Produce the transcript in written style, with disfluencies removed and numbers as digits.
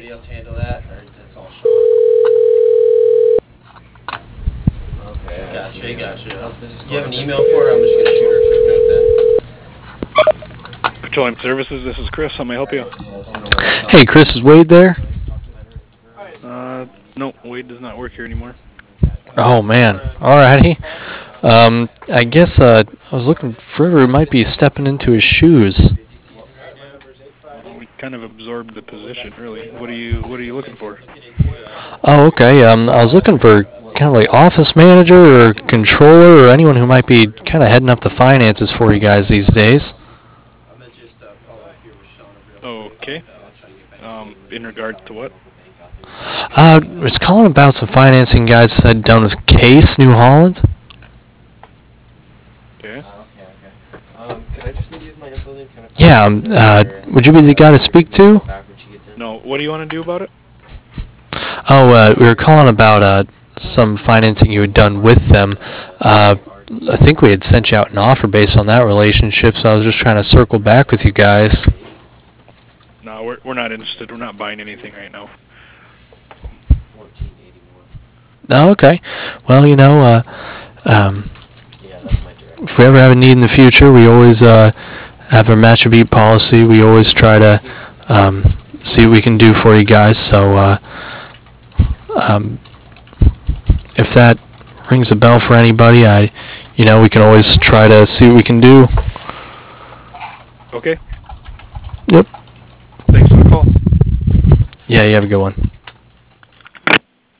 anybody else handle that, or that's all Sean? Okay. Gotcha. Do you have an email for her? I'm just gonna shoot her a quick note then. Petroleum Services, this is Chris. How may I help you? Hey, Chris, is Wade there? No, Wade does not work here anymore. Oh, man. Alrighty. I guess I was looking for whoever might be stepping into his shoes. We kind of absorbed the position, really. What are you looking for? Oh, okay. I was looking for kind of like office manager or controller or anyone who might be kind of heading up the finances for you guys these days. Okay. In regards to what? I was calling about some financing guys down with Case, New Holland. Okay. Yeah, would you be the guy to speak to? No, what do you want to do about it? Oh, we were calling about some financing you had done with them. I think we had sent you out an offer based on that relationship, so I was just trying to circle back with you guys. No, we're not interested. We're not buying anything right now. Oh, okay. Well, if we ever have a need in the future, we always have our match or beat policy. We always try to see what we can do for you guys. So if that rings a bell for anybody, we can always try to see what we can do. Okay. Yep. Thanks for the call. Yeah, you have a good one.